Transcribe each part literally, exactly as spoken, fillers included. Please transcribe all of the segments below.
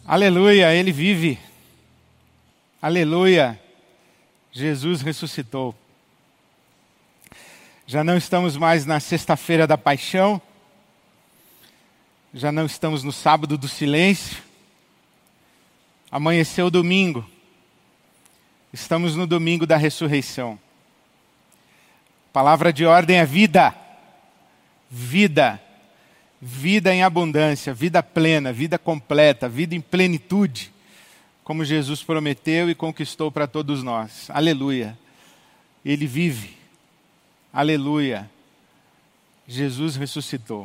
Aleluia, Ele vive. Aleluia, Jesus ressuscitou. Já não estamos mais na sexta-feira da paixão. Já não estamos no sábado do silêncio. Amanheceu o domingo. Estamos no domingo da ressurreição. Palavra de ordem é vida. Vida. Vida em abundância, vida plena, vida completa, vida em plenitude, como Jesus prometeu e conquistou para todos nós. Aleluia. Ele vive. Aleluia. Jesus ressuscitou.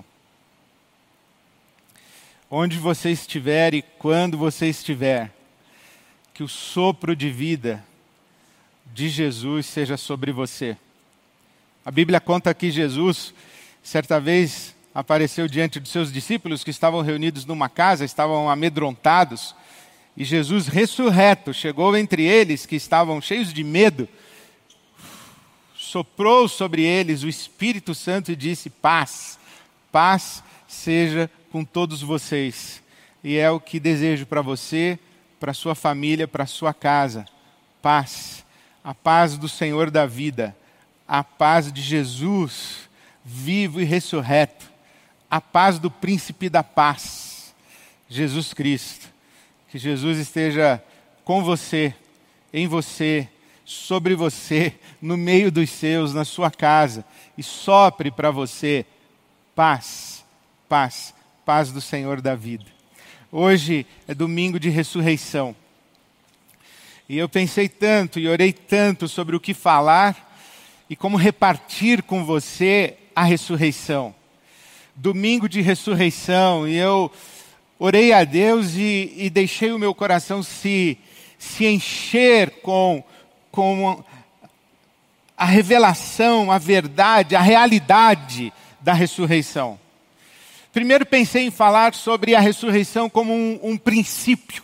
Onde você estiver e quando você estiver, que o sopro de vida de Jesus seja sobre você. A Bíblia conta que Jesus, certa vez, apareceu diante dos seus discípulos que estavam reunidos numa casa, estavam amedrontados, e Jesus ressurreto chegou entre eles que estavam cheios de medo, soprou sobre eles o Espírito Santo e disse: paz, paz seja com todos vocês. E é o que desejo para você, para sua família, para sua casa. Paz, a paz do Senhor da vida, a paz de Jesus, vivo e ressurreto, a paz do príncipe da paz, Jesus Cristo. Que Jesus esteja com você, em você, sobre você, no meio dos seus, na sua casa, e sopre para você paz, paz, paz do Senhor da vida. Hoje é domingo de ressurreição. E eu pensei tanto e orei tanto sobre o que falar e como repartir com você a ressurreição. Domingo de ressurreição, e eu orei a Deus e, e deixei o meu coração se, se encher com, com a revelação, a verdade, a realidade da ressurreição. Primeiro pensei em falar sobre a ressurreição como um, um princípio.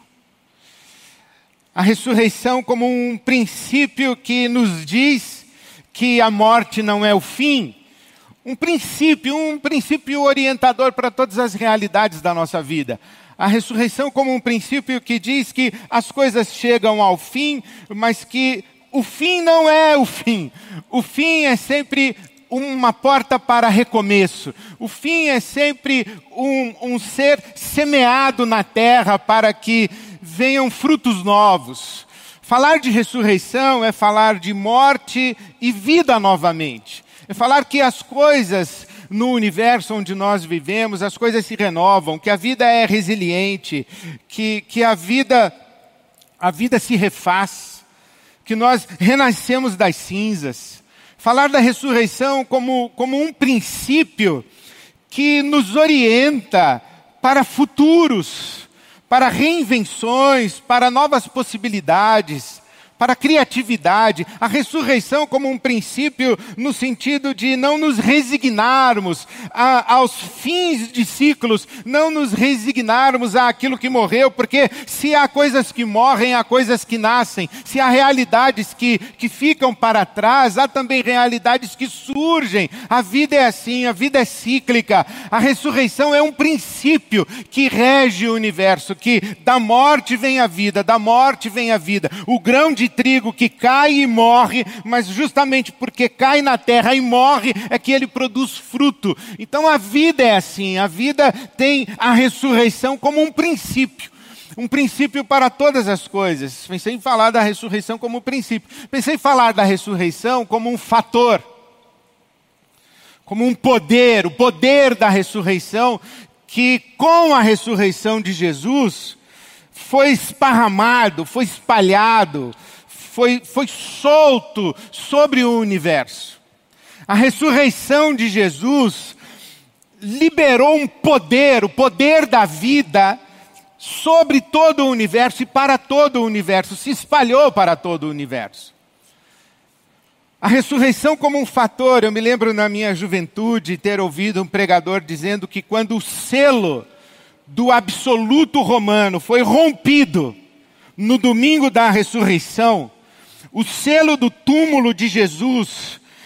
A ressurreição como um princípio que nos diz que a morte não é o fim. Um princípio, um princípio orientador para todas as realidades da nossa vida. A ressurreição como um princípio que diz que as coisas chegam ao fim, mas que o fim não é o fim. O fim é sempre uma porta para recomeço. O fim é sempre um, um ser semeado na terra para que venham frutos novos. Falar de ressurreição é falar de morte e vida novamente. É falar que as coisas no universo onde nós vivemos, as coisas se renovam, que a vida é resiliente, que, que a vida, a vida se refaz, que nós renascemos das cinzas. Falar da ressurreição como, como um princípio que nos orienta para futuros, para reinvenções, para novas possibilidades, para a criatividade, a ressurreição como um princípio no sentido de não nos resignarmos a, aos fins de ciclos, não nos resignarmos àquilo que morreu, porque se há coisas que morrem, há coisas que nascem, se há realidades que, que ficam para trás, há também realidades que surgem. A vida é assim, a vida é cíclica. A ressurreição é um princípio que rege o universo, que da morte vem a vida, da morte vem a vida. O grão de trigo que cai e morre, mas justamente porque cai na terra e morre, é que ele produz fruto. Então a vida é assim, a vida tem a ressurreição como um princípio. Um princípio para todas as coisas. Pensei em falar da ressurreição como um princípio. Pensei em falar da ressurreição como um fator. Como um poder, o poder da ressurreição, que com a ressurreição de Jesus foi esparramado, foi espalhado, Foi, foi solto sobre o universo. A ressurreição de Jesus liberou um poder, o poder da vida, sobre todo o universo e para todo o universo, se espalhou para todo o universo. A ressurreição como um fator, eu me lembro na minha juventude ter ouvido um pregador dizendo que quando o selo do absoluto romano foi rompido no domingo da ressurreição, o selo do túmulo de Jesus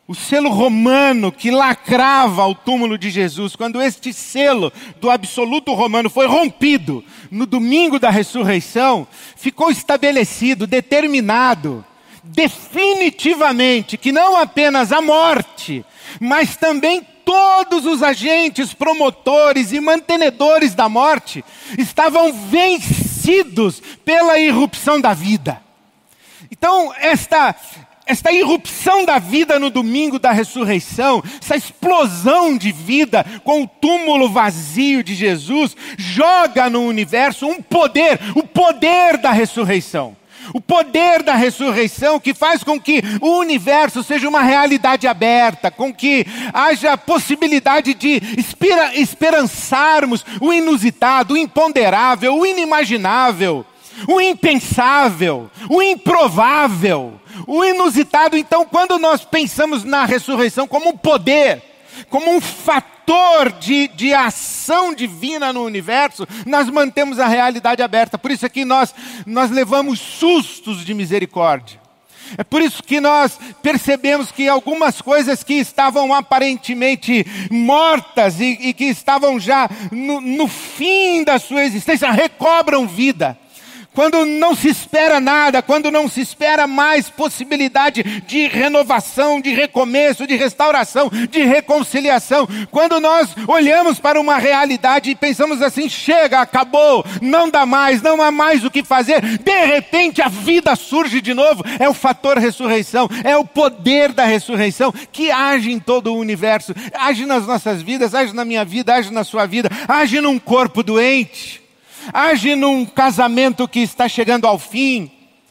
O selo romano que lacrava o túmulo de Jesus, quando este selo do absoluto romano foi rompido no domingo da ressurreição, ficou estabelecido, determinado, definitivamente, que não apenas a morte, mas também todos os agentes, promotores e mantenedores da morte estavam vencidos pela irrupção da vida. Então, esta... Esta irrupção da vida no domingo da ressurreição, essa explosão de vida com o túmulo vazio de Jesus, joga no universo um poder, o poder da ressurreição. O poder da ressurreição que faz com que o universo seja uma realidade aberta, com que haja possibilidade de espera, esperançarmos o inusitado, o imponderável, o inimaginável, o impensável, o improvável. O inusitado, então, quando nós pensamos na ressurreição como um poder, como um fator de, de ação divina no universo, nós mantemos a realidade aberta. Por isso é que nós, nós levamos sustos de misericórdia. É por isso que nós percebemos que algumas coisas que estavam aparentemente mortas e, e que estavam já no, no fim da sua existência, recobram vida. Quando não se espera nada, quando não se espera mais possibilidade de renovação, de recomeço, de restauração, de reconciliação. Quando nós olhamos para uma realidade e pensamos assim, chega, acabou, não dá mais, não há mais o que fazer. De repente a vida surge de novo. É o fator ressurreição, é o poder da ressurreição que age em todo o universo. Age nas nossas vidas, age na minha vida, age na sua vida, age num corpo doente. Age num casamento que está chegando ao fim.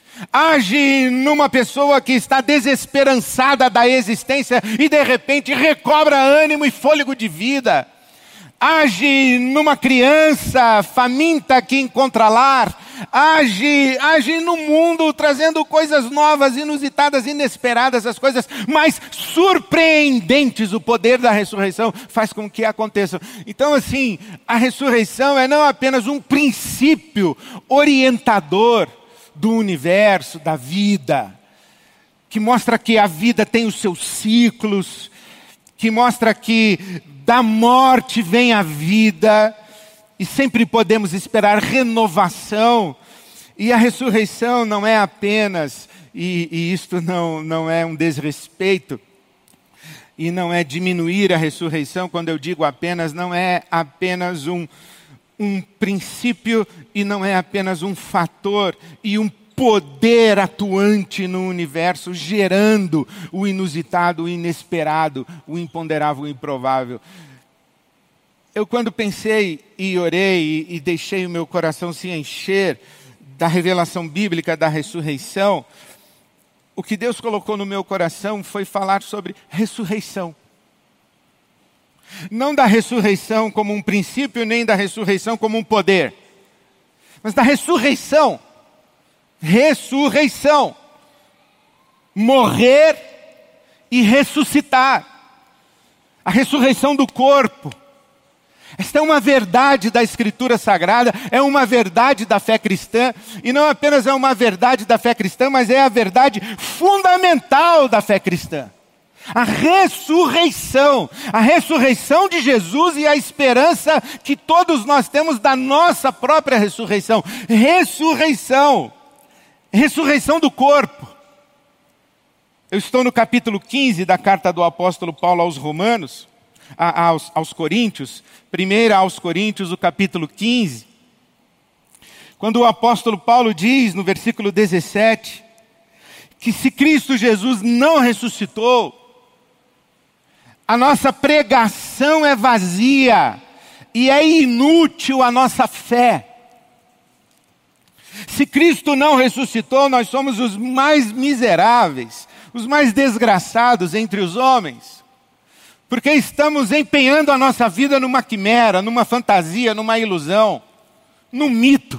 Age numa pessoa que está desesperançada da existência e de repente recobra ânimo e fôlego de vida. Age numa criança faminta que encontra lar. Age, age no mundo trazendo coisas novas, inusitadas, inesperadas, as coisas mais surpreendentes. O poder da ressurreição faz com que aconteçam. Então assim, a ressurreição é não apenas um princípio orientador do universo, da vida, que mostra que a vida tem os seus ciclos, que mostra que da morte vem a vida, e sempre podemos esperar renovação. E a ressurreição não é apenas, e, e isto não, não é um desrespeito, e não é diminuir a ressurreição, quando eu digo apenas, não é apenas um, um princípio, e não é apenas um fator, e um poder atuante no universo, gerando o inusitado, o inesperado, o imponderável, o improvável. Eu quando pensei e orei e, e deixei o meu coração se encher da revelação bíblica da ressurreição, o que Deus colocou no meu coração foi falar sobre ressurreição. Não da ressurreição como um princípio, nem da ressurreição como um poder, mas da ressurreição. Ressurreição. Morrer e ressuscitar. A ressurreição do corpo. Esta é uma verdade da Escritura Sagrada, é uma verdade da fé cristã, e não apenas é uma verdade da fé cristã, mas é a verdade fundamental da fé cristã. A ressurreição, a ressurreição de Jesus e a esperança que todos nós temos da nossa própria ressurreição. Ressurreição, ressurreição do corpo. Eu estou no capítulo quinze da carta do apóstolo Paulo aos Romanos, a, aos, aos Coríntios, primeira aos Coríntios, o capítulo quinze, quando o apóstolo Paulo diz no versículo dezessete, que se Cristo Jesus não ressuscitou, a nossa pregação é vazia e é inútil a nossa fé. Se Cristo não ressuscitou, nós somos os mais miseráveis, os mais desgraçados entre os homens, porque estamos empenhando a nossa vida numa quimera, numa fantasia, numa ilusão, num mito.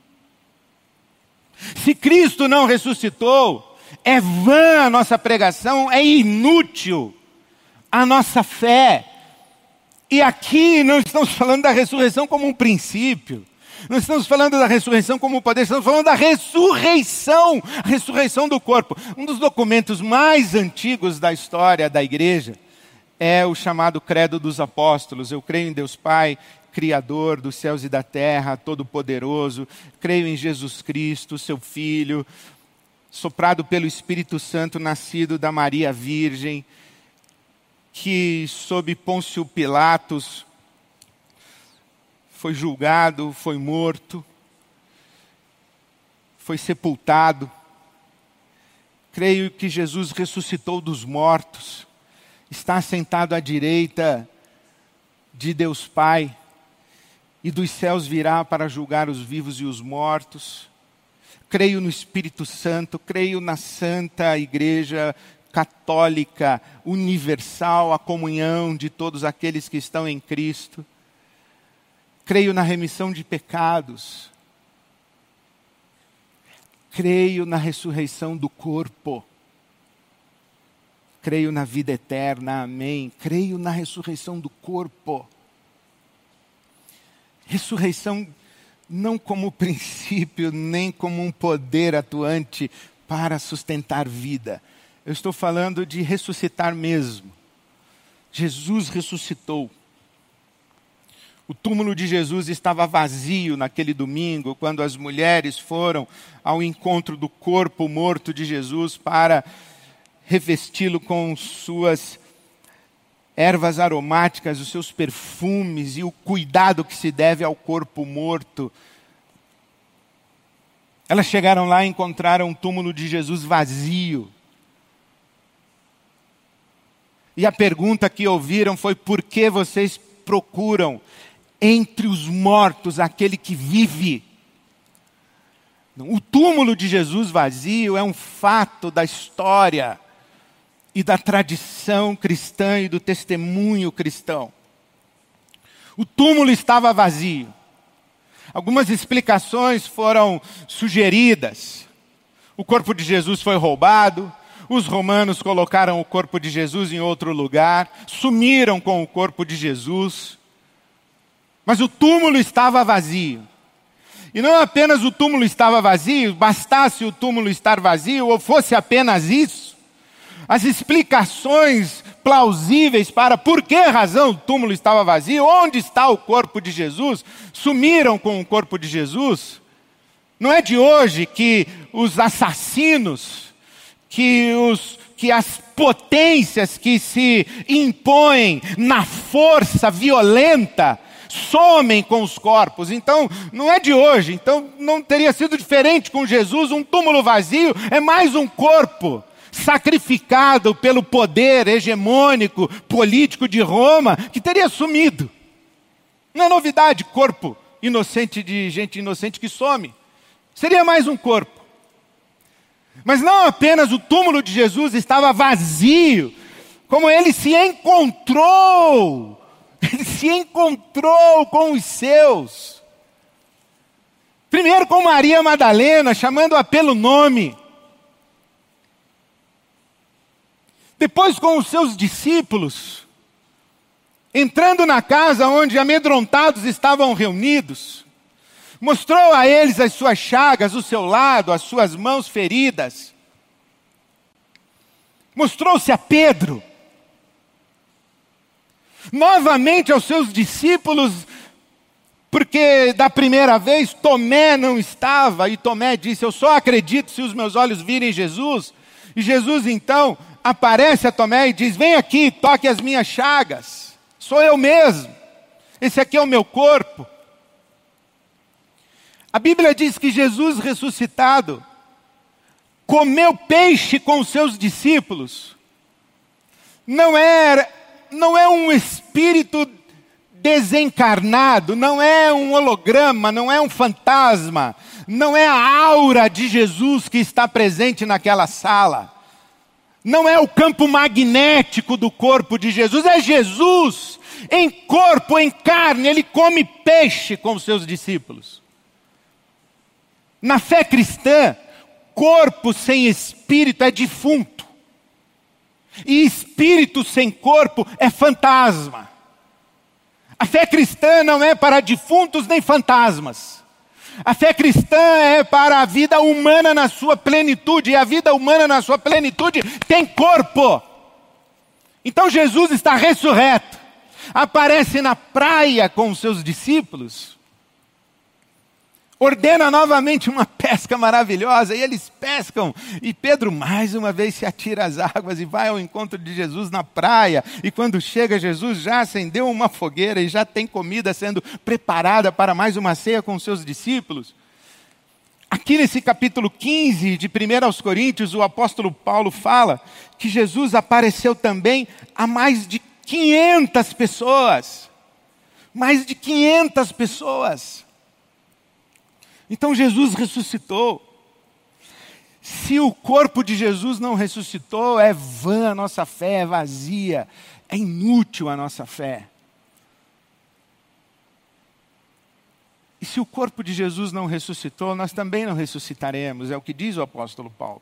Se Cristo não ressuscitou, é vã a nossa pregação, é inútil a nossa fé. E aqui não estamos falando da ressurreição como um princípio, Não estamos falando da ressurreição como poder, estamos falando da ressurreição, a ressurreição do corpo. Um dos documentos mais antigos da história da igreja é o chamado Credo dos Apóstolos. Eu creio em Deus Pai, Criador dos céus e da terra, Todo-Poderoso. Creio em Jesus Cristo, seu Filho, soprado pelo Espírito Santo, nascido da Maria Virgem, que sob Pôncio Pilatos foi julgado, foi morto, foi sepultado. Creio que Jesus ressuscitou dos mortos, está sentado à direita de Deus Pai, e dos céus virá para julgar os vivos e os mortos. Creio no Espírito Santo, creio na Santa Igreja Católica, universal, a comunhão de todos aqueles que estão em Cristo. Creio na remissão de pecados. Creio na ressurreição do corpo. Creio na vida eterna, amém. Creio na ressurreição do corpo. Ressurreição não como princípio, nem como um poder atuante para sustentar vida. Eu estou falando de ressuscitar mesmo. Jesus ressuscitou. O túmulo de Jesus estava vazio naquele domingo, quando as mulheres foram ao encontro do corpo morto de Jesus para revesti-lo com suas ervas aromáticas, os seus perfumes e o cuidado que se deve ao corpo morto. Elas chegaram lá e encontraram o túmulo de Jesus vazio. E a pergunta que ouviram foi: por que vocês procuram entre os mortos aquele que vive? O túmulo de Jesus vazio é um fato da história e da tradição cristã e do testemunho cristão. O túmulo estava vazio. Algumas explicações foram sugeridas. O corpo de Jesus foi roubado. Os romanos colocaram o corpo de Jesus em outro lugar. Sumiram com o corpo de Jesus. Mas o túmulo estava vazio. E não apenas o túmulo estava vazio, bastasse o túmulo estar vazio, ou fosse apenas isso, as explicações plausíveis para por que razão o túmulo estava vazio, onde está o corpo de Jesus, sumiram com o corpo de Jesus. Não é de hoje que os assassinos, que, os, que as potências que se impõem na força violenta, somem com os corpos. Então, não é de hoje. Então, não teria sido diferente com Jesus. Um túmulo vazio é mais um corpo sacrificado pelo poder hegemônico, político de Roma, que teria sumido. Não é novidade, corpo inocente de gente inocente que some. Seria mais um corpo. Mas não apenas o túmulo de Jesus estava vazio, como ele se encontrou. Ele se encontrou com os seus. Primeiro com Maria Madalena, chamando-a pelo nome. Depois com os seus discípulos, entrando na casa onde amedrontados estavam reunidos, mostrou a eles as suas chagas, o seu lado, as suas mãos feridas. Mostrou-se a Pedro. Novamente aos seus discípulos, porque da primeira vez Tomé não estava, e Tomé disse: eu só acredito se os meus olhos virem Jesus. E Jesus então aparece a Tomé e diz: vem aqui, toque as minhas chagas, sou eu mesmo, esse aqui é o meu corpo. A Bíblia diz que Jesus ressuscitado comeu peixe com os seus discípulos. Não era, não é um espírito desencarnado, não é um holograma, não é um fantasma, não é a aura de Jesus que está presente naquela sala. Não é o campo magnético do corpo de Jesus, é Jesus em corpo, em carne. Ele come peixe com os seus discípulos. Na fé cristã, corpo sem espírito é defunto. E espírito sem corpo é fantasma. A fé cristã não é para defuntos nem fantasmas. A fé cristã é para a vida humana na sua plenitude, e a vida humana na sua plenitude tem corpo. Então Jesus está ressurreto, aparece na praia com os seus discípulos, ordena novamente uma pesca maravilhosa, e eles pescam, e Pedro mais uma vez se atira às águas e vai ao encontro de Jesus na praia, e quando chega Jesus já acendeu uma fogueira e já tem comida sendo preparada para mais uma ceia com os seus discípulos. Aqui nesse capítulo quinze de primeira aos Coríntios, o apóstolo Paulo fala que Jesus apareceu também a mais de quinhentas pessoas. Mais de quinhentas pessoas. Então Jesus ressuscitou. Se o corpo de Jesus não ressuscitou, é vã a nossa fé, é vazia, é inútil a nossa fé. E se o corpo de Jesus não ressuscitou, nós também não ressuscitaremos, é o que diz o apóstolo Paulo.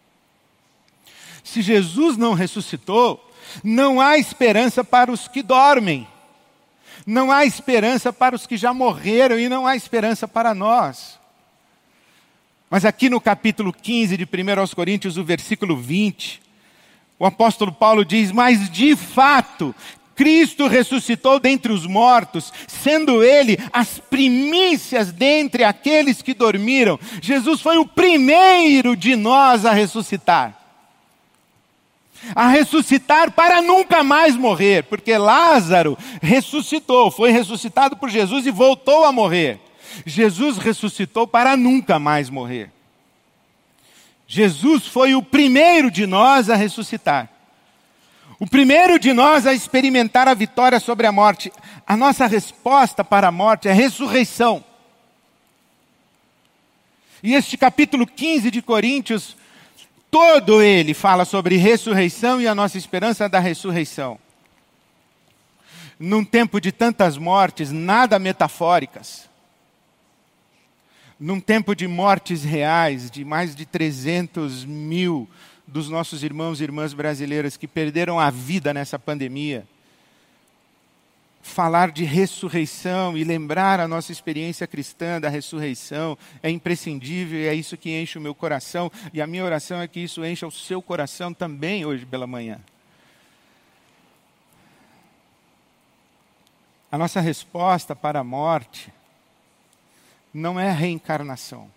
Se Jesus não ressuscitou, não há esperança para os que dormem. Não há esperança para os que já morreram e não há esperança para nós. Mas aqui no capítulo quinze de primeira aos Coríntios, o versículo vinte, o apóstolo Paulo diz: mas de fato, Cristo ressuscitou dentre os mortos, sendo Ele as primícias dentre aqueles que dormiram. Jesus foi o primeiro de nós a ressuscitar. A ressuscitar para nunca mais morrer, porque Lázaro ressuscitou, foi ressuscitado por Jesus e voltou a morrer. Jesus ressuscitou para nunca mais morrer. Jesus foi o primeiro de nós a ressuscitar. O primeiro de nós a experimentar a vitória sobre a morte. A nossa resposta para a morte é ressurreição. E este capítulo quinze de Coríntios, todo ele fala sobre ressurreição e a nossa esperança da ressurreição. Num tempo de tantas mortes, nada metafóricas. Num tempo de mortes reais, de mais de trezentos mil dos nossos irmãos e irmãs brasileiras que perderam a vida nessa pandemia, falar de ressurreição e lembrar a nossa experiência cristã da ressurreição é imprescindível e é isso que enche o meu coração. E a minha oração é que isso encha o seu coração também hoje pela manhã. A nossa resposta para a morte não é reencarnação,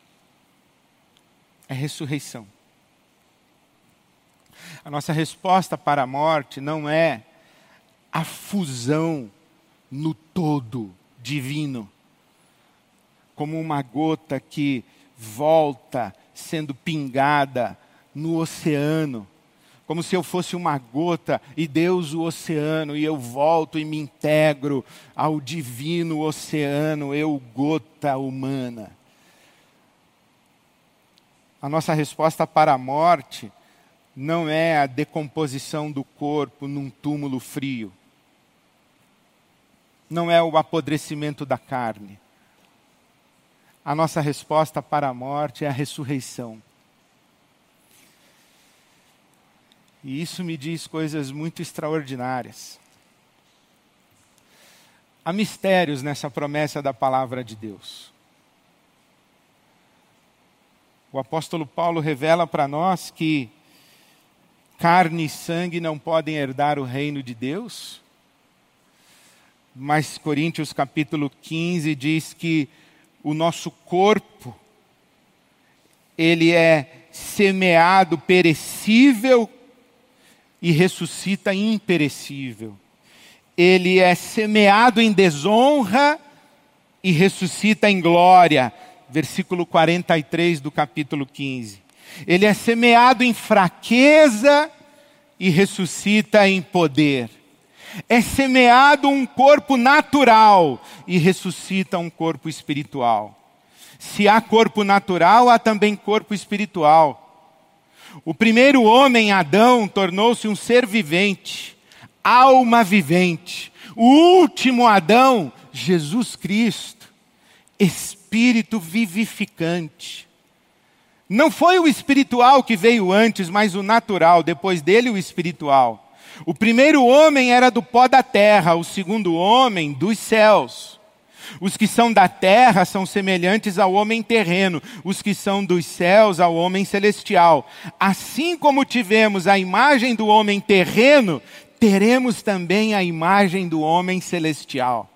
é ressurreição. A nossa resposta para a morte não é a fusão no todo divino, como uma gota que volta sendo pingada no oceano, como se eu fosse uma gota e Deus o oceano, e eu volto e me integro ao divino oceano, eu gota humana. A nossa resposta para a morte não é a decomposição do corpo num túmulo frio. Não é o apodrecimento da carne. A nossa resposta para a morte é a ressurreição. E isso me diz coisas muito extraordinárias. Há mistérios nessa promessa da palavra de Deus. O apóstolo Paulo revela para nós que carne e sangue não podem herdar o reino de Deus. Mas Coríntios capítulo quinze diz que o nosso corpo, ele é semeado perecível e ressuscita imperecível. Ele é semeado em desonra e ressuscita em glória. Versículo quarenta e três do capítulo quinze. Ele é semeado em fraqueza e ressuscita em poder. É semeado um corpo natural e ressuscita um corpo espiritual. Se há corpo natural, há também corpo espiritual. O primeiro homem, Adão, tornou-se um ser vivente, alma vivente. O último Adão, Jesus Cristo, espírito vivificante. Não foi o espiritual que veio antes, mas o natural, depois dele o espiritual. O primeiro homem era do pó da terra, o segundo homem dos céus. Os que são da terra são semelhantes ao homem terreno, os que são dos céus ao homem celestial. Assim como tivemos a imagem do homem terreno, teremos também a imagem do homem celestial.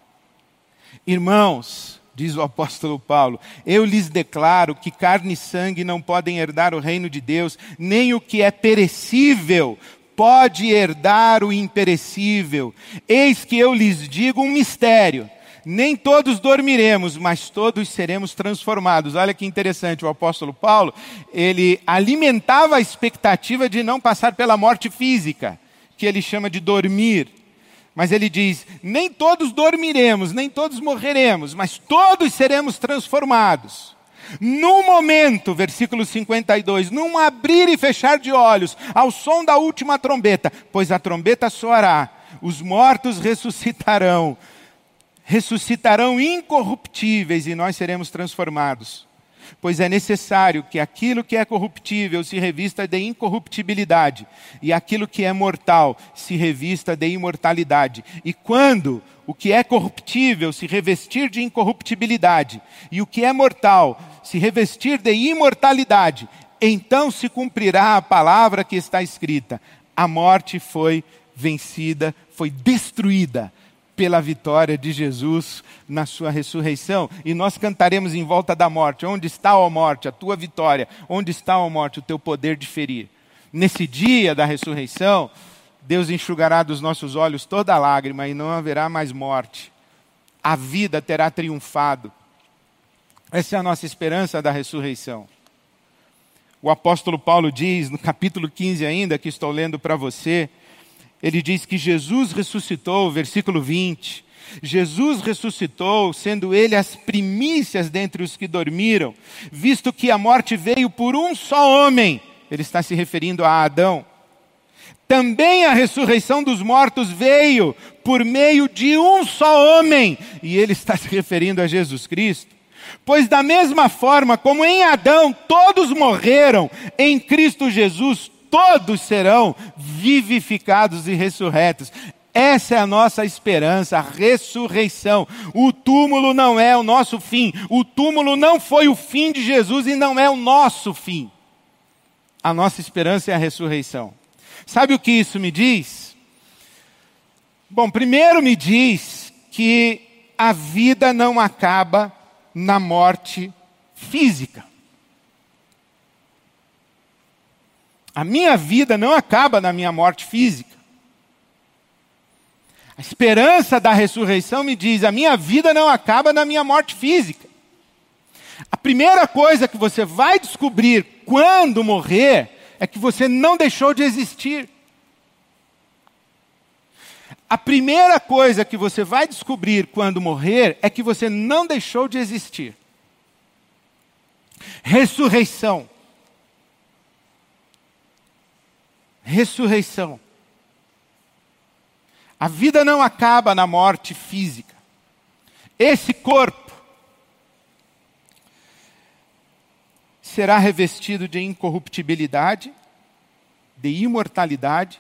Irmãos, diz o apóstolo Paulo, eu lhes declaro que carne e sangue não podem herdar o reino de Deus, nem o que é perecível pode herdar o imperecível. Eis que eu lhes digo um mistério. Nem todos dormiremos, mas todos seremos transformados. Olha que interessante, o apóstolo Paulo, ele alimentava a expectativa de não passar pela morte física, que ele chama de dormir. Mas ele diz, nem todos dormiremos, nem todos morreremos, mas todos seremos transformados. Num momento, versículo cinquenta e dois, num abrir e fechar de olhos, ao som da última trombeta, pois a trombeta soará, os mortos ressuscitarão, ressuscitarão incorruptíveis e nós seremos transformados. Pois é necessário que aquilo que é corruptível se revista de incorruptibilidade, e aquilo que é mortal se revista de imortalidade. E quando o que é corruptível se revestir de incorruptibilidade, e o que é mortal se revestir de imortalidade, então se cumprirá a palavra que está escrita: a morte foi vencida, foi destruída pela vitória de Jesus na sua ressurreição. E nós cantaremos em volta da morte: onde está, ó morte, a tua vitória? Onde está, ó morte, o teu poder de ferir? Nesse dia da ressurreição, Deus enxugará dos nossos olhos toda lágrima e não haverá mais morte. A vida terá triunfado. Essa é a nossa esperança da ressurreição. O apóstolo Paulo diz, no capítulo quinze ainda, que estou lendo para você, ele diz que Jesus ressuscitou, versículo vinte. Jesus ressuscitou, sendo ele as primícias dentre os que dormiram, visto que a morte veio por um só homem. Ele está se referindo a Adão. Também a ressurreição dos mortos veio por meio de um só homem. E ele está se referindo a Jesus Cristo. Pois da mesma forma como em Adão todos morreram, em Cristo Jesus todos serão vivificados e ressurretos. Essa é a nossa esperança, a ressurreição. O túmulo não é o nosso fim. O túmulo não foi o fim de Jesus e não é o nosso fim. A nossa esperança é a ressurreição. Sabe o que isso me diz? Bom, primeiro me diz que a vida não acaba na morte física. A minha vida não acaba na minha morte física. A esperança da ressurreição me diz, a minha vida não acaba na minha morte física. A primeira coisa que você vai descobrir quando morrer é que você não deixou de existir. A primeira coisa que você vai descobrir quando morrer é que você não deixou de existir. Ressurreição. Ressurreição. A vida não acaba na morte física. Esse corpo será revestido de incorruptibilidade, de imortalidade.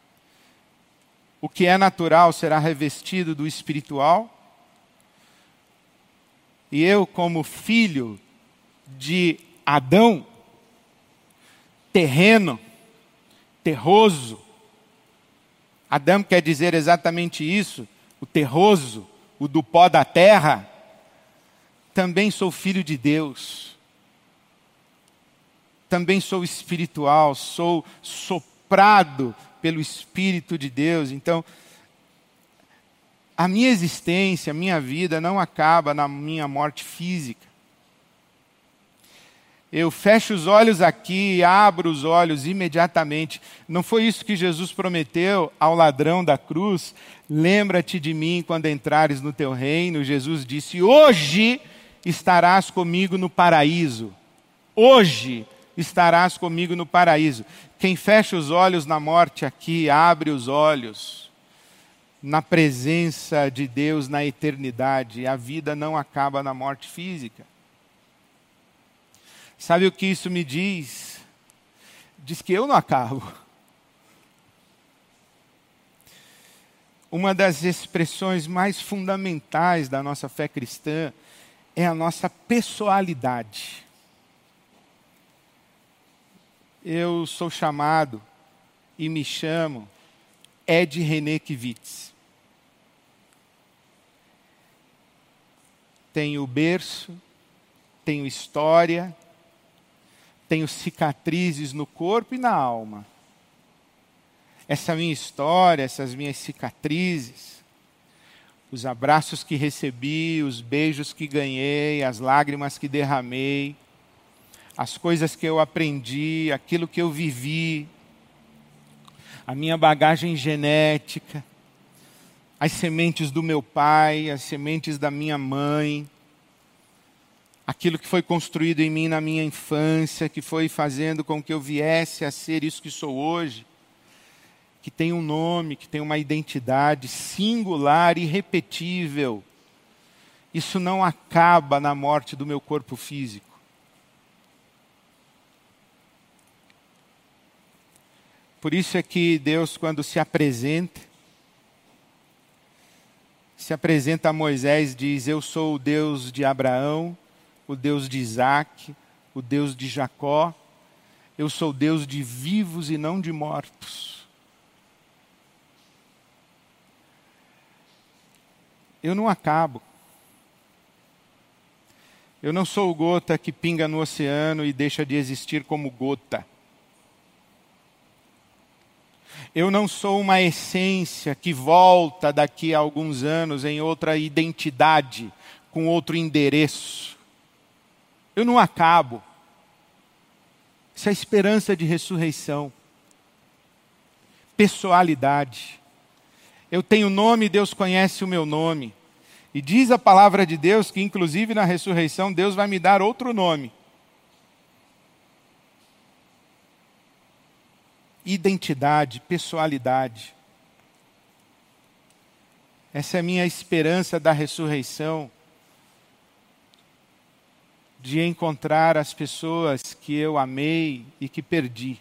O que é natural será revestido do espiritual. E eu, como filho de Adão, terreno, terroso, Adão quer dizer exatamente isso, o terroso, o do pó da terra, também sou filho de Deus. Também sou espiritual, sou soprado pelo Espírito de Deus. Então, a minha existência, a minha vida não acaba na minha morte física. Eu fecho os olhos aqui e abro os olhos imediatamente. Não foi isso que Jesus prometeu ao ladrão da cruz? Lembra-te de mim quando entrares no teu reino. Jesus disse, hoje estarás comigo no paraíso. Hoje estarás comigo no paraíso. Quem fecha os olhos na morte aqui, abre os olhos na presença de Deus na eternidade. A vida não acaba na morte física. Sabe o que isso me diz? Diz que eu não acabo. uma das expressões mais fundamentais da nossa fé cristã é a nossa pessoalidade. Eu sou chamado e me chamo Ed René Kivitz. Tenho berço, tenho história, tenho cicatrizes no corpo e na alma. Essa minha história, essas minhas cicatrizes, os abraços que recebi, os beijos que ganhei, as lágrimas que derramei, as coisas que eu aprendi, aquilo que eu vivi, a minha bagagem genética, as sementes do meu pai, as sementes da minha mãe, aquilo que foi construído em mim na minha infância, que foi fazendo com que eu viesse a ser isso que sou hoje, que tem um nome, que tem uma identidade singular, irrepetível. Isso não acaba na morte do meu corpo físico. Por isso é que Deus, quando se apresenta, se apresenta a Moisés, diz: eu sou o Deus de Abraão, o Deus de Isaac, o Deus de Jacó, eu sou o Deus de vivos e não de mortos. Eu não acabo. Eu não sou gota que pinga no oceano e deixa de existir como gota. Eu não sou uma essência que volta daqui a alguns anos em outra identidade, com outro endereço. Eu não acabo. Isso é esperança de ressurreição. Pessoalidade. Eu tenho nome, Deus conhece o meu nome. E diz a palavra de Deus que, inclusive na ressurreição, Deus vai me dar outro nome. Identidade, pessoalidade. Essa é a minha esperança da ressurreição, de encontrar as pessoas que eu amei e que perdi.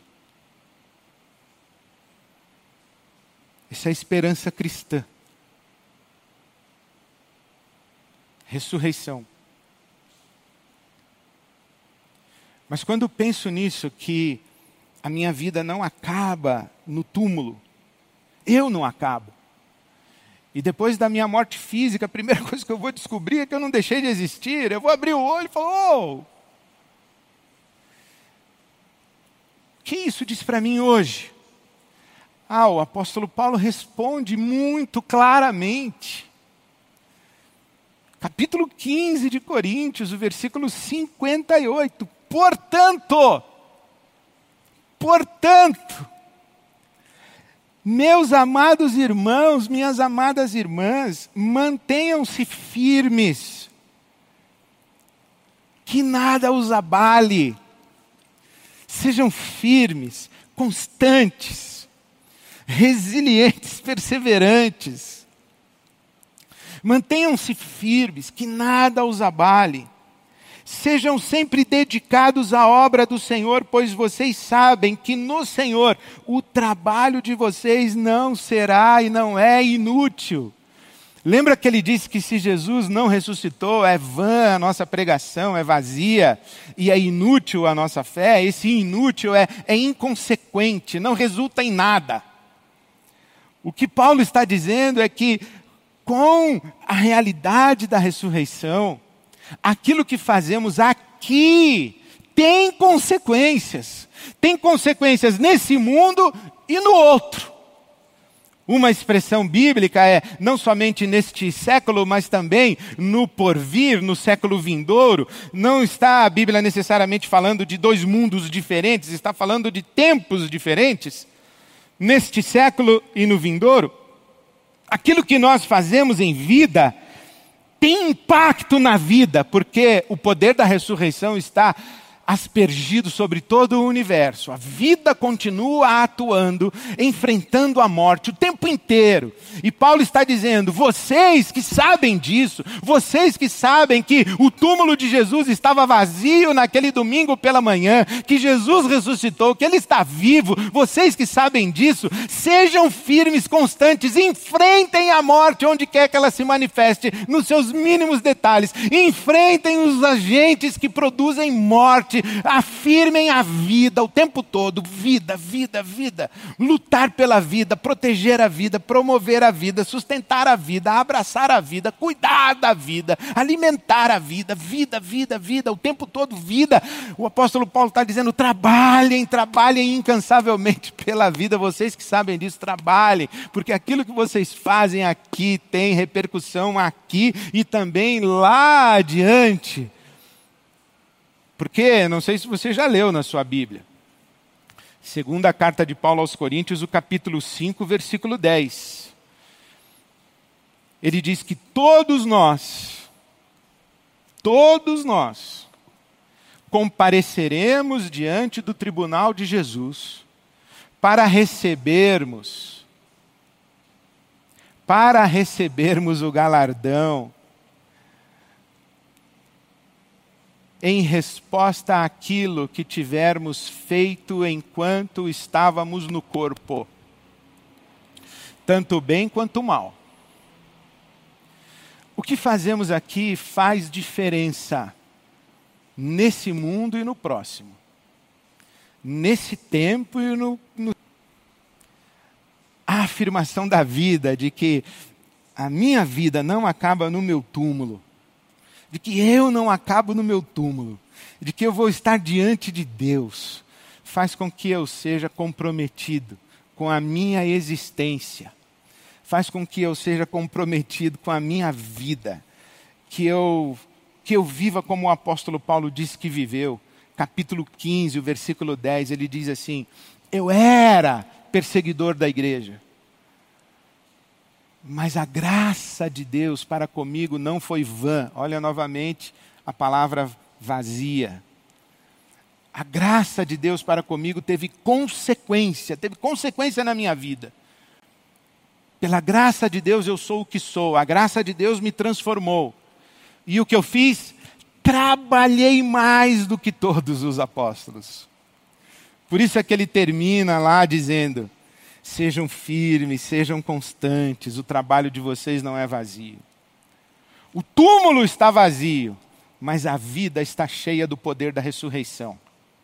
Essa é a esperança cristã. Ressurreição. Mas quando eu penso nisso, que a minha vida não acaba no túmulo, eu não acabo. E depois da minha morte física, a primeira coisa que eu vou descobrir é que eu não deixei de existir. Eu vou abrir o olho e falar: oh, o que isso diz para mim hoje? Ah, o apóstolo Paulo responde muito claramente. Capítulo quinze de Coríntios, o versículo cinquenta e oito. Portanto, portanto, meus amados irmãos, minhas amadas irmãs, mantenham-se firmes, que nada os abale. Sejam firmes, constantes, resilientes, perseverantes. Mantenham-se firmes, que nada os abale. Sejam sempre dedicados à obra do Senhor, pois vocês sabem que no Senhor o trabalho de vocês não será e não é inútil. Lembra que ele disse que se Jesus não ressuscitou, é vã a nossa pregação, é vazia e é inútil a nossa fé? Esse inútil é, é inconsequente, não resulta em nada. O que Paulo está dizendo é que com a realidade da ressurreição, aquilo que fazemos aqui tem consequências. Tem consequências nesse mundo e no outro. Uma expressão bíblica é não somente neste século, mas também no porvir, no século vindouro. Não está a Bíblia necessariamente falando de dois mundos diferentes, está falando de tempos diferentes. Neste século e no vindouro, aquilo que nós fazemos em vida tem impacto na vida, porque o poder da ressurreição está aspergido sobre todo o universo. A vida continua atuando, enfrentando a morte o tempo inteiro. E Paulo está dizendo, vocês que sabem disso, vocês que sabem que o túmulo de Jesus estava vazio naquele domingo pela manhã, que Jesus ressuscitou, que Ele está vivo, vocês que sabem disso, sejam firmes, constantes, enfrentem a morte onde quer que ela se manifeste, nos seus mínimos detalhes, enfrentem os agentes que produzem morte, afirmem a vida o tempo todo, vida, vida, vida, lutar pela vida, proteger a vida, promover a vida, sustentar a vida, abraçar a vida, cuidar da vida, alimentar a vida, vida, vida, vida, o tempo todo vida. O apóstolo Paulo está dizendo, trabalhem, trabalhem incansavelmente pela vida, vocês que sabem disso, trabalhem, porque aquilo que vocês fazem aqui tem repercussão aqui e também lá adiante. Porque, não sei se você já leu na sua Bíblia, segunda carta de Paulo aos Coríntios, o capítulo cinco, versículo dez. Ele diz que todos nós, todos nós, compareceremos diante do tribunal de Jesus para recebermos, para recebermos o galardão em resposta àquilo que tivermos feito enquanto estávamos no corpo, tanto bem quanto mal. O que fazemos aqui faz diferença nesse mundo e no próximo, nesse tempo e no, no... A afirmação da vida, de que a minha vida não acaba no meu túmulo, de que eu não acabo no meu túmulo, de que eu vou estar diante de Deus, faz com que eu seja comprometido com a minha existência, faz com que eu seja comprometido com a minha vida, que eu, que eu viva como o apóstolo Paulo disse que viveu. Capítulo quinze, o versículo dez, ele diz assim, eu era perseguidor da igreja, mas a graça de Deus para comigo não foi vã. Olha novamente a palavra vazia. A graça de Deus para comigo teve consequência, teve consequência na minha vida. Pela graça de Deus eu sou o que sou, a graça de Deus me transformou. E o que eu fiz? Trabalhei mais do que todos os apóstolos. Por isso é que ele termina lá dizendo, sejam firmes, sejam constantes, o trabalho de vocês não é vazio. O túmulo está vazio, mas a vida está cheia do poder da ressurreição.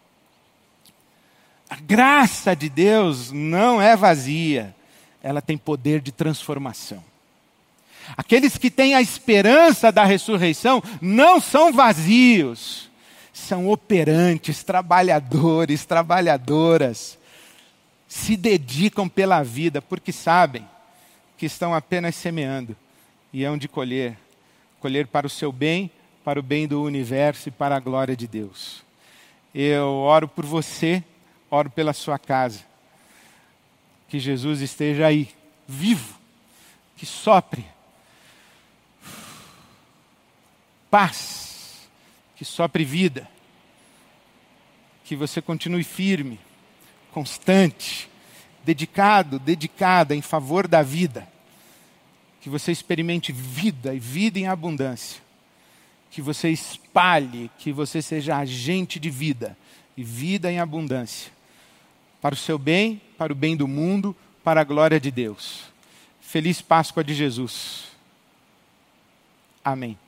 A graça de Deus não é vazia, ela tem poder de transformação. Aqueles que têm a esperança da ressurreição não são vazios, são operantes, trabalhadores, trabalhadoras. Se dedicam pela vida, porque sabem que estão apenas semeando e hão de colher, colher para o seu bem, para o bem do universo e para a glória de Deus. Eu oro por você, oro pela sua casa, que Jesus esteja aí, vivo, que sopre paz, que sopre vida, que você continue firme, constante, dedicado, dedicada em favor da vida, que você experimente vida e vida em abundância, que você espalhe, que você seja agente de vida e vida em abundância, para o seu bem, para o bem do mundo, para a glória de Deus. Feliz Páscoa de Jesus. Amém.